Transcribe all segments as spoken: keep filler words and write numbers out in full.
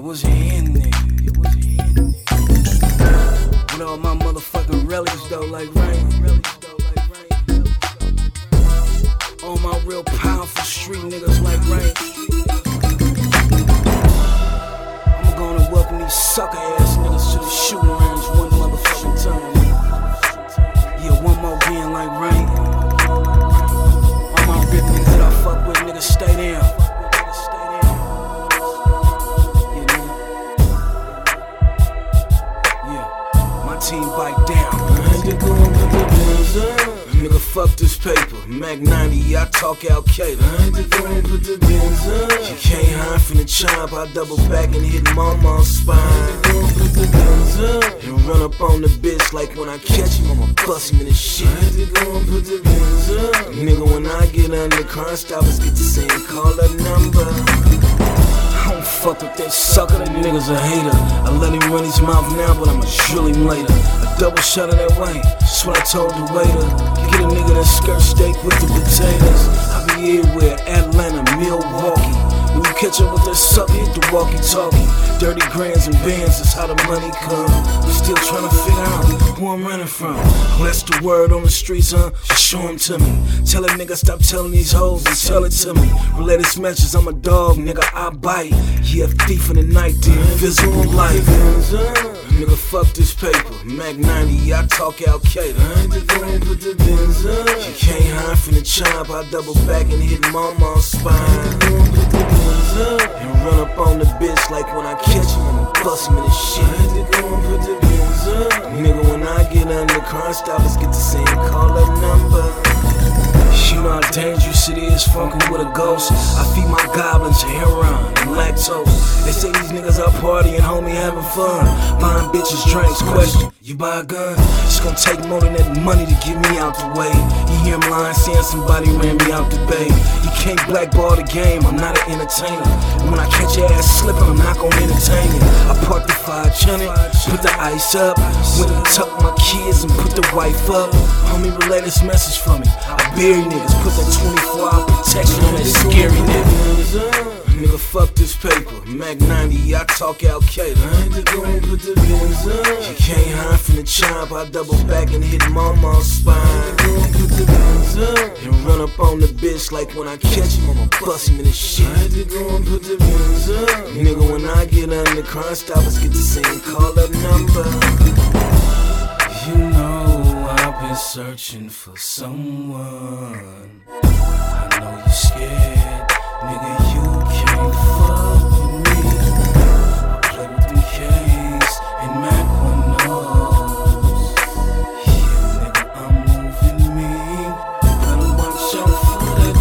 what's in nigga? Yeah, what's in nigga? With all my motherfucking relics though, like rain. All my real powerful street niggas like rain. I'm gonna welcome these sucker ass niggas to the shooting range one motherfucking time. Yeah, one more being like rain. All my real niggas that I fuck with, niggas stay down. Yeah, nigga. Yeah, my team bite down. Nigga, fuck this paper. Mac ninety, I talk Al Qaeda. I ain't the gon' put the bins up. You can't hide from the chop. I double back and hit mama's spine. I ain't the gon' put the bins up. And run up on the bitch like when I catch him, I'ma bust him in his shit. I ain't the gon' put the bins up. Nigga, when I get under car stoppers, get the same call a number. I don't fuck with that sucker, that nigga's a hater. I let him run his mouth now, but I'ma drill him later. A double shot of that way, that's what I told the waiter. Get a nigga that skirt steak with the potatoes. I be everywhere, Atlanta, Milwaukee. When you catch up with that sucker, hit the walkie-talkie. Dirty grands and bands, that's how the money come. I'm still trying to figure out who I'm running from. Oh, that's the word on the streets, huh? Show him to me. Tell that nigga stop telling these hoes and tell it to me. Relay this message, I'm a dog, nigga, I bite. Yeah, thief in the night, the invisible life. Nigga, fuck this paper. Mac ninety, I talk Al Qaeda. I ain't the gon' put the bins up. You can't hide from the chop. I double back and hit mama's spine. And run up on the bitch like when I catch him, I'ma bust him in his shit. I ain't the gon' put the bins up. Nigga, when I get under car stoppers, get the same call up number. You know how dangerous it is funkin' with a ghost. I feed my goblins heroin and lactose. They say these niggas are partying, homie, having fun. Buying bitches drinks, question, you buy a gun? It's gonna take more than that money to get me out the way. You hear him lying, saying somebody ran me out the bay. You can't blackball the game, I'm not an entertainer. And when I catch your ass slipping, I'm not gonna entertain it. I parked the five hundred, put the ice up. Went and tucked my kids and put the wife up. Homie, relay this message for me. I bury niggas, put that twenty-four hour protection on that scary nigga. Nigga, fuck this paper. Mac ninety, I talk Al Qaeda. I ain't the gon' put the bins up. You can't hide from the chop. I double back and hit mama's spine. I ain't the gon' put the bins up. And run up on the bitch like when I catch him, I'ma bust him in his shit. I ain't the gon' put the bins up. Nigga, when I get under car stoppers, get the same call up number. You know I've been searching for someone. I know you're scared, nigga, you can't fuck with me. I play with them K's and Mac one knows. Yeah, nigga, I'm moving me. Better watch out for that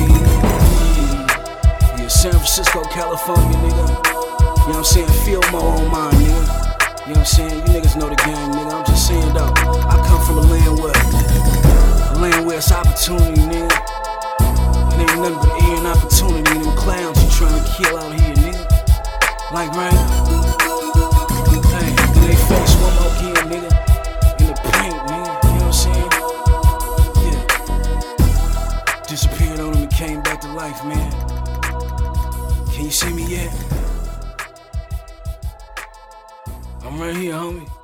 beat. Yeah, San Francisco, California, nigga. You know what I'm saying? Feel more on mine, nigga. You know what I'm saying? You niggas know the game, nigga. I'm just saying though. I come from a land where, a land where it's opportunity, nigga. It ain't nothing but air and opportunity. And them clowns you trying to kill out here, nigga. Like rain. Hey, then they face one more again, nigga. In the paint, nigga. You know what I'm saying? Yeah. Disappeared on them and came back to life, man. Can you see me yet? I'm right here, homie.